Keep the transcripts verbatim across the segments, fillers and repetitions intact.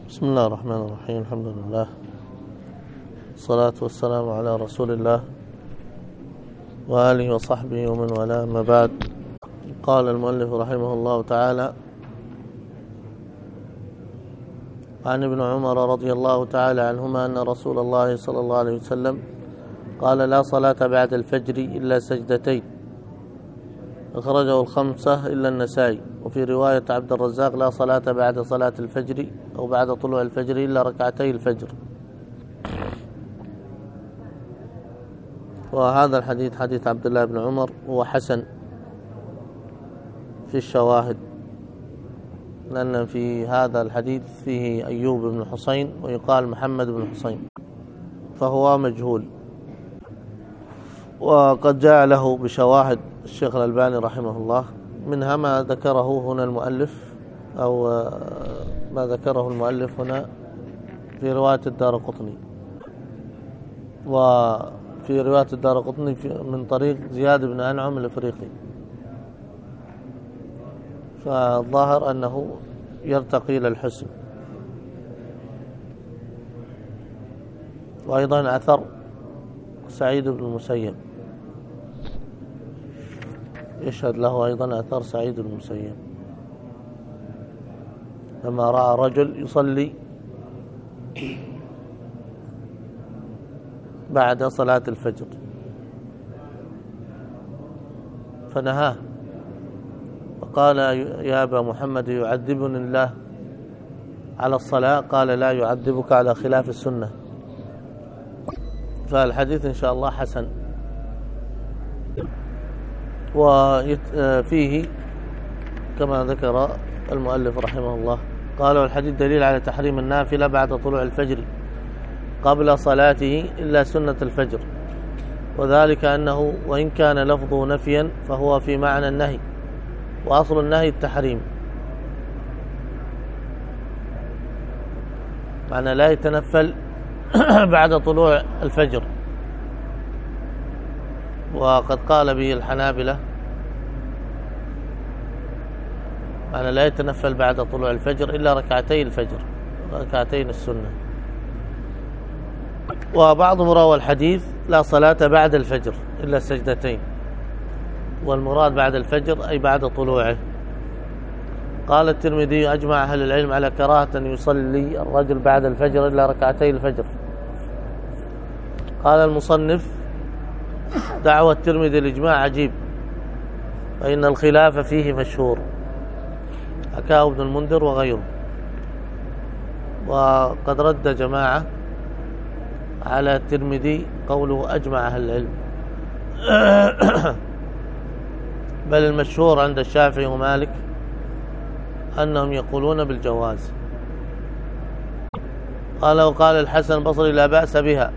بسم الله الرحمن الرحيم. الحمد لله والصلاة والسلام على رسول الله وآله وصحبه ومن والاه، ما بعد. قال المؤلف رحمه الله تعالى: عن ابن عمر رضي الله تعالى عنهما أن رسول الله صلى الله عليه وسلم قال: لا صلاة بعد الفجر إلا سجدتين، أخرجه الخمسة إلا النسائي. وفي رواية عبد الرزاق: لا صلاة بعد صلاة الفجر أو بعد طلوع الفجر إلا ركعتي الفجر. وهذا الحديث حديث عبد الله بن عمر هو حسن في الشواهد، لأن في هذا الحديث فيه أيوب بن حسين ويقال محمد بن حسين، فهو مجهول. وقد جاء له بشواهد الشيخ الألباني رحمه الله، منها ما ذكره هنا المؤلف أو ما ذكره المؤلف هنا في رواية الدارقطني، وفي رواية الدارقطني من طريق زياد بن أنعم الإفريقي، فالظاهر أنه يرتقي إلى الحسن. وأيضا أثر سعيد بن المسيب، يشهد له أيضا أثر سعيد بن المسيب لما رأى رجل يصلي بعد صلاة الفجر فنهاه وقال: يا أبا محمد، يعذبني الله على الصلاة؟ قال: لا، يعذبك على خلاف السنة. فالحديث إن شاء الله حسن. وفيه كما ذكر المؤلف رحمه الله، قال: والحديث دليل على تحريم النافلة بعد طلوع الفجر قبل صلاته إلا سنة الفجر، وذلك أنه وإن كان لفظه نفيا فهو في معنى النهي، وأصل النهي التحريم، معنى لا يتنفل بعد طلوع الفجر. وقد قال به الحنابلة معنى لا يتنفل بعد طلوع الفجر إلا ركعتي الفجر، ركعتين السنة. وبعضهم روى الحديث: لا صلاة بعد الفجر إلا السجدتين، والمراد بعد الفجر أي بعد طلوعه. قال الترمذي: أجمع أهل العلم على كراهة أن يصلي الرجل بعد الفجر إلا ركعتي الفجر. قال المصنف: دعوة الترمذي الإجماع عجيب، فإن الخلاف فيه مشهور، حكاه ابن المنذر وغيره. وقد رد جماعة على الترمذي قوله أجمع أهل العلم، بل المشهور عند الشافعي ومالك أنهم يقولون بالجواز. قال: وقال الحسن البصري: لا بأس بها.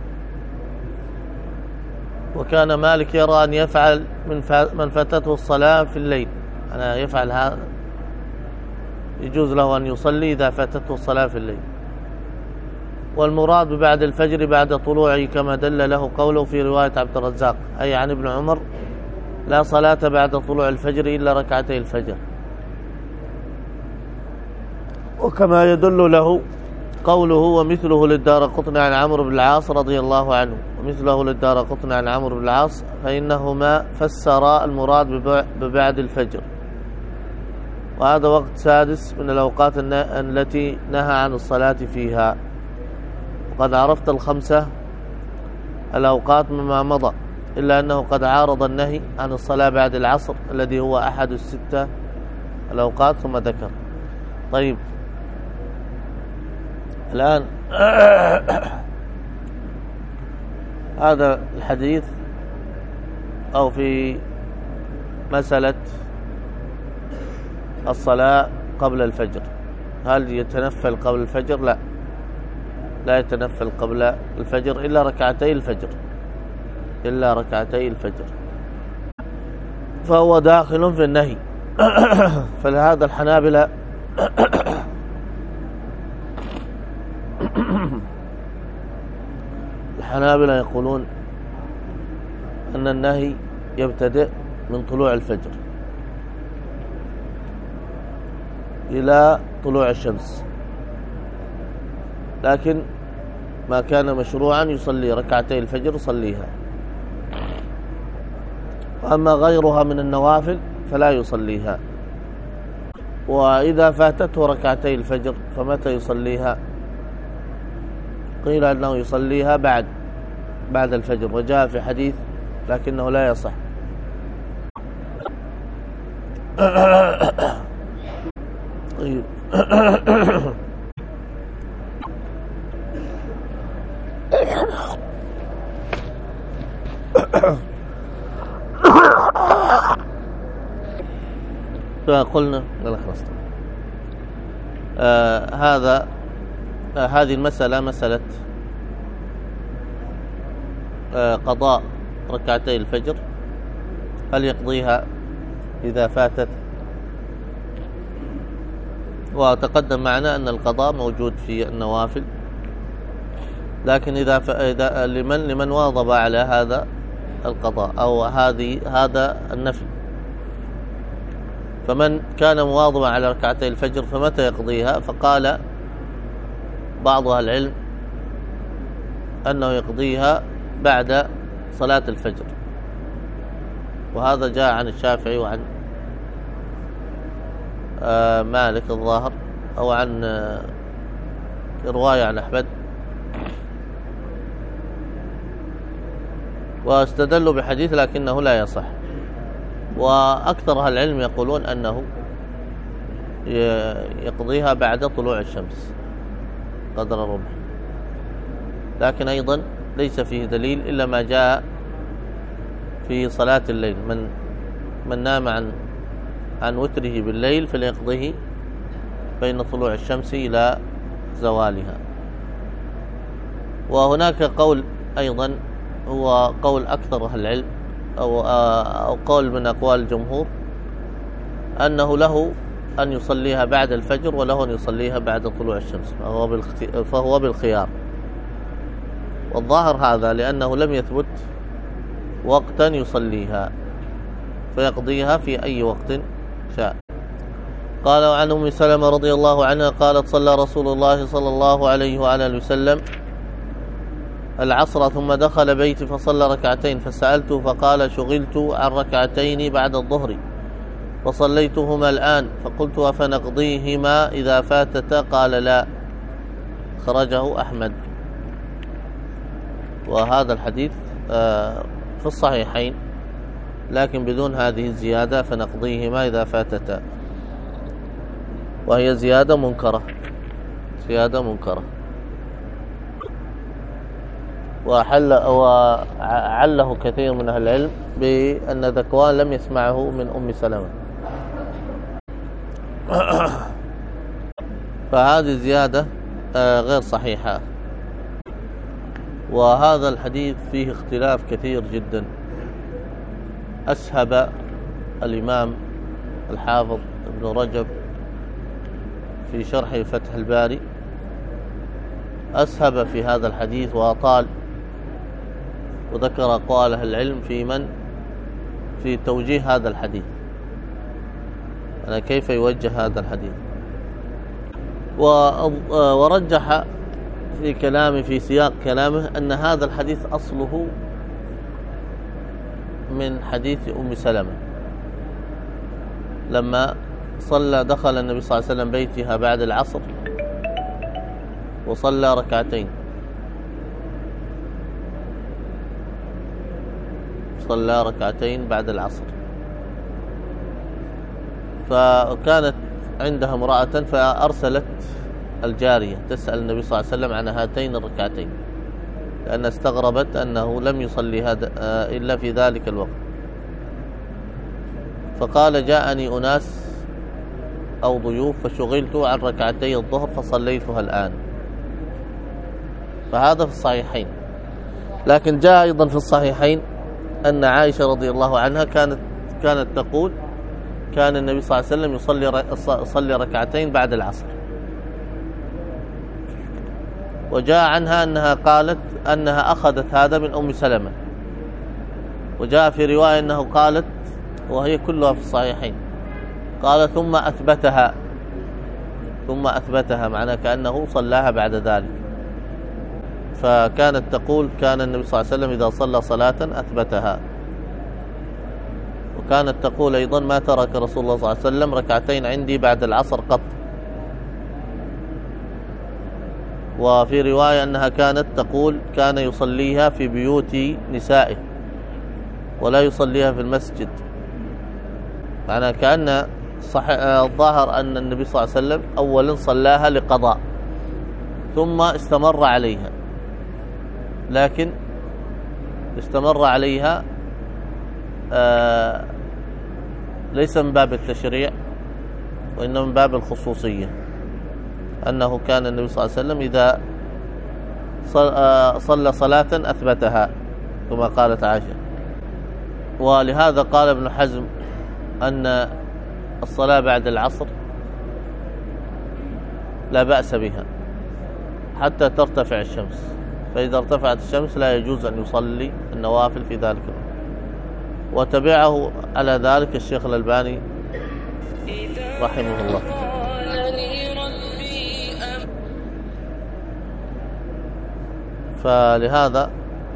وكان مالك يرى أن يفعل من فاتته الصلاة في الليل، أنا يفعل هذا، يجوز له أن يصلي إذا فاتته الصلاة في الليل. والمراد ببعد الفجر بعد طلوعه كما دل له قوله في رواية عبد الرزاق، أي عن ابن عمر: لا صلاة بعد طلوع الفجر إلا ركعتي الفجر. وكما يدل له قوله: ومثله للدارقطني عن عمرو بن العاص رضي الله عنه، ومثله للدارقطني عن عمرو بن العاص، فإنهما فسرا المراد ببعد الفجر. وهذا وقت سادس من الأوقات التي نهى عن الصلاة فيها. وقد عرفت الخمسة الأوقات مما مضى، إلا أنه قد عارض النهي عن الصلاة بعد العصر الذي هو أحد الستة الأوقات ثم ذكر. طيب، الآن هذا الحديث أو في مسألة الصلاة قبل الفجر، هل يتنفل قبل الفجر؟ لا، لا يتنفل قبل الفجر إلا ركعتي الفجر، إلا ركعتي الفجر، فهو داخل في النهي. فلهذا الحنابلة الحنابلة يقولون أن النهي يبتدئ من طلوع الفجر إلى طلوع الشمس، لكن ما كان مشروعا يصلي ركعتي الفجر يصليها، وأما غيرها من النوافل فلا يصليها. وإذا فاتته ركعتي الفجر فمتى يصليها؟ قيل أنه يصليها بعد بعد الفجر، وجاء في حديث لكنه لا يصح. طيب فقلنا لا خلاص. آه هذا آه هذه المسألة مسألة آه قضاء ركعتي الفجر، هل يقضيها إذا فاتت؟ وتقدم معنا أن القضاء موجود في النوافل، لكن إذا, إذا لمن لمن واظب على هذا القضاء أو هذه هذا النفل، فمن كان مواظبا على ركعتي الفجر فمتى يقضيها؟ فقال بعض أهل العلم أنه يقضيها بعد صلاة الفجر، وهذا جاء عن الشافعي وعن آه مالك الظاهر، أو عن آه رواية عن أحمد، واستدلوا بحديث لكنه لا يصح. وأكثر أهل العلم يقولون أنه يقضيها بعد طلوع الشمس قدر الربع، لكن أيضا ليس فيه دليل إلا ما جاء في صلاة الليل، من من نام عن عن وتره بالليل فليقضيه بين طلوع الشمس إلى زوالها. وهناك قول أيضا هو قول أكثر أهل العلم أو, أو قول من أقوال الجمهور، أنه له أن يصليها بعد الفجر وله أن يصليها بعد طلوع الشمس، فهو, فهو بالخيار. والظاهر هذا لأنه لم يثبت وقتا يصليها، فيقضيها في أي وقت شاء. قال عن أم سلمة رضي الله عنها قالت صلى رسول الله صلى الله عليه وآله وسلم العصر ثم دخل بيتي فصلى ركعتين، فسألته فقال شغلت عن ركعتين بعد الظهر فصليتهما الآن، فقلت أفنقضيهما إذا فاتتا؟ قال لا. خرجه أحمد. وهذا الحديث في الصحيحين لكن بدون هذه الزيادة فنقضيهما إذا فاتتا، وهي زيادة منكرة زيادة منكرة وحل وعله كثير من أهل العلم بأن ذكوان لم يسمعه من أم سلمة، فهذه زيادة غير صحيحة. وهذا الحديث فيه اختلاف كثير جدا. أسهب الإمام الحافظ ابن رجب في شرح فتح الباري، أسهب في هذا الحديث وأطال، وذكر أقوال أهل العلم في من في توجيه هذا الحديث، أنا كيف يوجه هذا الحديث. ورجح في كلامه في سياق كلامه أن هذا الحديث أصله من حديث أم سلمة لما صلى دخل النبي صلى الله عليه وسلم بيتها بعد العصر وصلى ركعتين صلى ركعتين بعد العصر، فكانت عندها امرأة فأرسلت الجارية تسأل النبي صلى الله عليه وسلم عن هاتين الركعتين، لأن استغربت أنه لم يصلي هذا إلا في ذلك الوقت، فقال جاءني أناس أو ضيوف فشغلت عن ركعتي الظهر فصليتها الآن. فهذا في الصحيحين. لكن جاء أيضا في الصحيحين أن عائشة رضي الله عنها كانت كانت تقول كان النبي صلى الله عليه وسلم يصلي يصلي ركعتين بعد العصر، وجاء عنها أنها قالت أنها أخذت هذا من أم سلمة، وجاء في رواية أنه قالت وهي كلها في الصحيحين قال ثم أثبتها ثم أثبتها معناه كأنه صلاها بعد ذلك. فكانت تقول كان النبي صلى الله عليه وسلم إذا صلى صلاة أثبتها، وكانت تقول أيضا ما ترك رسول الله صلى الله عليه وسلم ركعتين عندي بعد العصر قط. وفي رواية أنها كانت تقول كان يصليها في بيوت نسائه ولا يصليها في المسجد، معنى كأن صح... الظاهر أن النبي صلى الله عليه وسلم أولا صلاها لقضاء ثم استمر عليها، لكن استمر عليها آه ليس من باب التشريع وإنما من باب الخصوصية، أنه كان النبي صلى الله عليه وسلم إذا صلى صلاة أثبتها كما قالت عائشة. ولهذا قال ابن حزم أن الصلاة بعد العصر لا بأس بها حتى ترتفع الشمس، فإذا ارتفعت الشمس لا يجوز أن يصلي النوافل في ذلك الوقت. وتبعه على ذلك الشيخ الألباني رحمه الله. فلهذا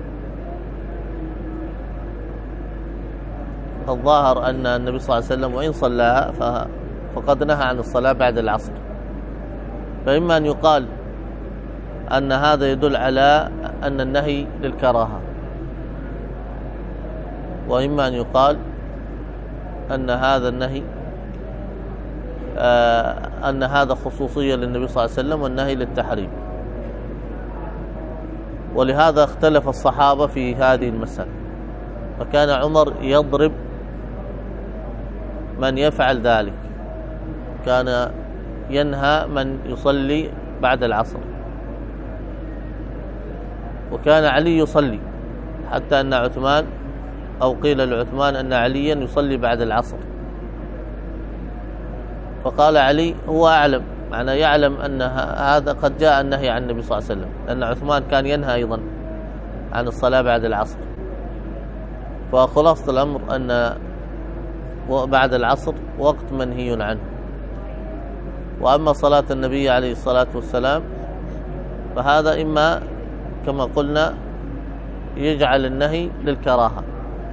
الظاهر أن النبي صلى الله عليه وسلم وإن صلاها فقد نهى عن الصلاة بعد العصر، فإما أن يقال أن هذا يدل على أن النهي للكراهة، وإما أن يقال أن هذا النهي آه أن هذا خصوصية للنبي صلى الله عليه وسلم والنهي للتحريم. ولهذا اختلف الصحابة في هذه المسألة، فكان عمر يضرب من يفعل ذلك، كان ينهى من يصلي بعد العصر، وكان علي يصلي، حتى أن عثمان أو قيل لعثمان أن عليا يصلي بعد العصر، فقال علي هو أعلم، معنى يعلم أن هذا قد جاء النهي عن النبي صلى الله عليه وسلم، لأن عثمان كان ينهى أيضا عن الصلاة بعد العصر. فخلاصة الأمر أن بعد العصر وقت منهي عنه. وأما صلاة النبي عليه الصلاة والسلام فهذا إما كما قلنا يجعل النهي للكراهة،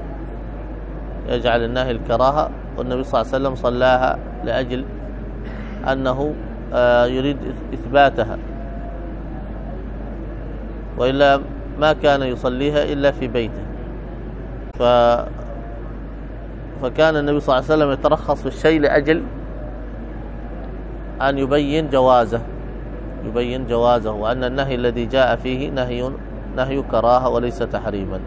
يجعل النهي للكراهة، والنبي صلى الله عليه وسلم صلاها لأجل أنه يريد إثباتها، وإلا ما كان يصليها إلا في بيته. ف... فكان النبي صلى الله عليه وسلم يترخص في الشيء لأجل أن يبين جوازه يبين جوازه وأن النهي الذي جاء فيه نهي نهي كراهة وليس تحريما.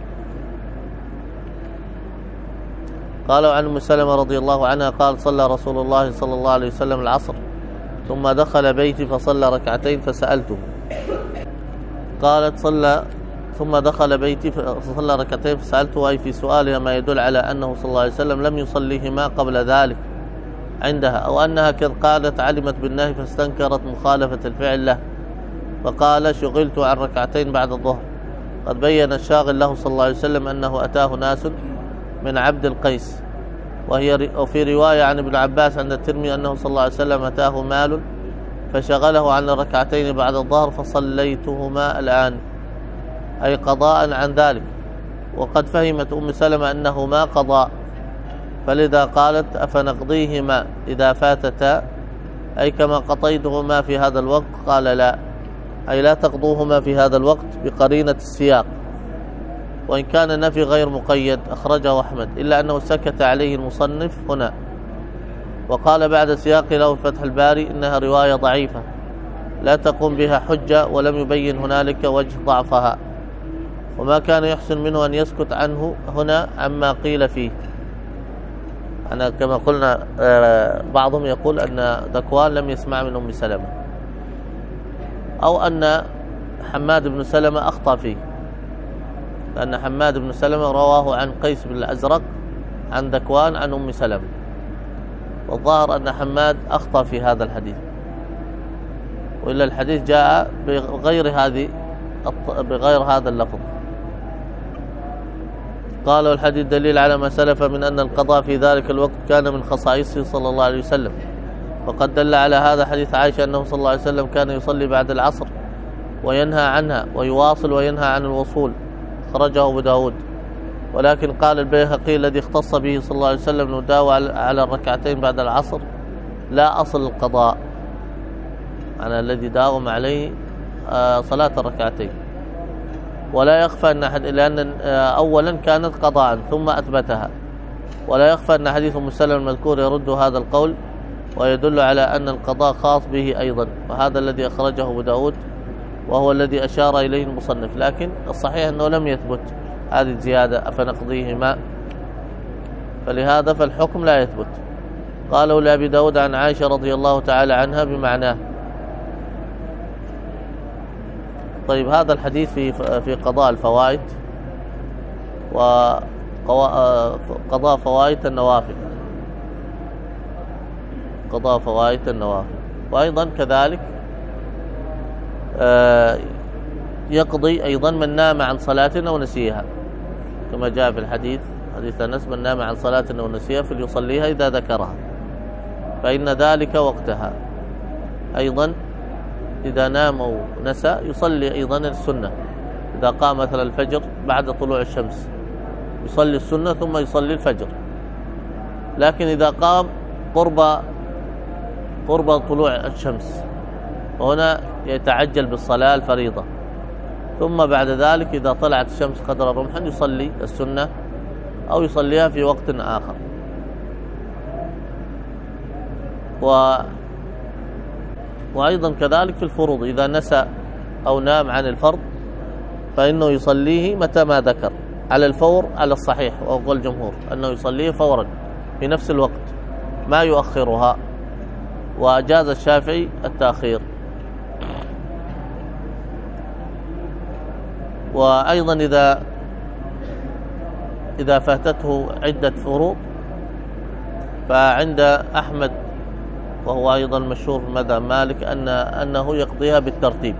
قالوا عن أم سلمة رضي الله عنها قال صلى رسول الله صلى الله عليه وسلم العصر ثم دخل بيتي فصلى ركعتين فسألته، قالت صلى ثم دخل بيتي فصلى ركعتين فسألته، أي في سؤالها ما يدل على أنه صلى الله عليه وسلم لم يصليهما قبل ذلك عندها، أو أنها كذ قالت علمت بالنهي فاستنكرت مخالفة الفعل له، فقال شغلت عن ركعتين بعد الظهر. قد بين الشاغل له صلى الله عليه وسلم أنه أتاه ناس من عبد القيس، وهي وفي رواية عن ابن عباس عند الترمذي أنه صلى الله عليه وسلم أتاه مال فشغله عن الركعتين بعد الظهر فصليتهما الآن، أي قضاء عن ذلك. وقد فهمت أم سلمة أنه ما قضاء، فلذا قالت أفنقضيهما إذا فاتتا، أي كما قضيتهما في هذا الوقت؟ قال لا، أي لا تقضوهما في هذا الوقت بقرينة السياق، وإن كان النفي غير مقيد أخرجه أحمد، إلا أنه سكت عليه المصنف هنا، وقال بعد سياق له فتح الباري إنها رواية ضعيفة لا تقوم بها حجة، ولم يبين هنالك وجه ضعفها، وما كان يحسن منه أن يسكت عنه هنا عما قيل فيه. أنا كما قلنا بعضهم يقول أن ذكوان لم يسمع من أم سلمة، أو أن حماد بن سلمة أخطأ فيه، لأن حماد بن سلمة رواه عن قيس بن الأزرق عن ذكوان عن أم سلمة، والظاهر أن حماد أخطأ في هذا الحديث، وإلا الحديث جاء بغير هذه بغير هذا اللفظ. قالوا الحديث دليل على ما سلف من أن القضاء في ذلك الوقت كان من خصائصه صلى الله عليه وسلم، وقد دل على هذا حديث عائشة أنه صلى الله عليه وسلم كان يصلي بعد العصر وينهى عنها ويواصل وينهى عن الوصول، خرجه أبو داود. ولكن قال البيهقي الذي اختص به صلى الله عليه وسلم أنه داوى على الركعتين بعد العصر لا أصل القضاء، أنا الذي داوم عليه صلاة الركعتين. ولا يخفى أن أحد، لأن أولا كانت قضاء ثم أثبتها، ولا يخفى أن حديث أم سلمة المذكور يرد هذا القول ويدل على أن القضاء خاص به أيضا، وهذا الذي أخرجه أبو داود وهو الذي أشار إليه المصنف. لكن الصحيح أنه لم يثبت هذه الزيادة أفنقضيهما، فلهذا فالحكم لا يثبت. قالوا لأبي داود عن عائشة رضي الله تعالى عنها بمعناه. طيب هذا الحديث في في قضاء الفوائد وقضاء فوائد النوافل، قضاء فوائد النوافل. وأيضا كذلك يقضي أيضا من نام عن صلاة أو نسيها، كما جاء في الحديث حديث أنس: من نام عن صلاة أو نسيها فليصليها إذا ذكرها فإن ذلك وقتها. أيضا إذا نام أو نسى يصلي أيضا السنة، إذا قام مثل الفجر بعد طلوع الشمس يصلي السنة ثم يصلي الفجر. لكن إذا قام قرب قرب طلوع الشمس وهنا يتعجل بالصلاة الفريضة، ثم بعد ذلك إذا طلعت الشمس قدر رمحا يصلي السنة أو يصليها في وقت آخر. و وأيضا كذلك في الفروض، إذا نسى أو نام عن الفرض فإنه يصليه متى ما ذكر على الفور، على الصحيح وقول الجمهور أنه يصليه فورا في نفس الوقت ما يؤخرها، وأجاز الشافعي التأخير. وأيضا إذا إذا فاتته عدة فروض فعند أحمد وهو أيضا مشهور في مذهب مالك أن أنه يقضيها بالترتيب،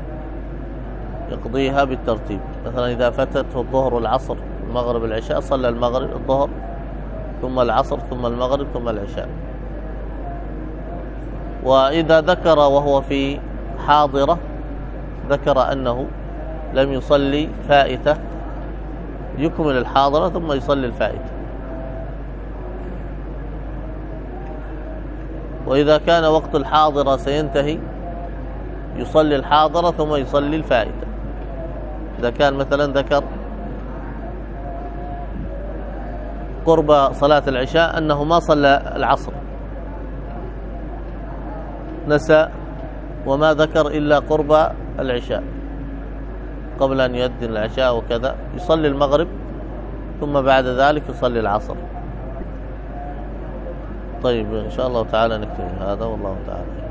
يقضيها بالترتيب. مثلا إذا فاتته الظهر والعصر المغرب العشاء صلى المغرب الظهر ثم العصر ثم المغرب ثم العشاء. وإذا ذكر وهو في حاضرة ذكر أنه لم يصلي فائتة يكمل الحاضرة ثم يصلي الفائتة. وإذا كان وقت الحاضرة سينتهي يصلي الحاضرة ثم يصلي الفائتة. إذا كان مثلا ذكر قرب صلاة العشاء أنه ما صلى العصر، نسى وما ذكر إلا قرب العشاء قبل أن يؤذن العشاء وكذا، يصلي المغرب ثم بعد ذلك يصلي العصر. طيب إن شاء الله تعالى نكتفي هذا، والله تعالى.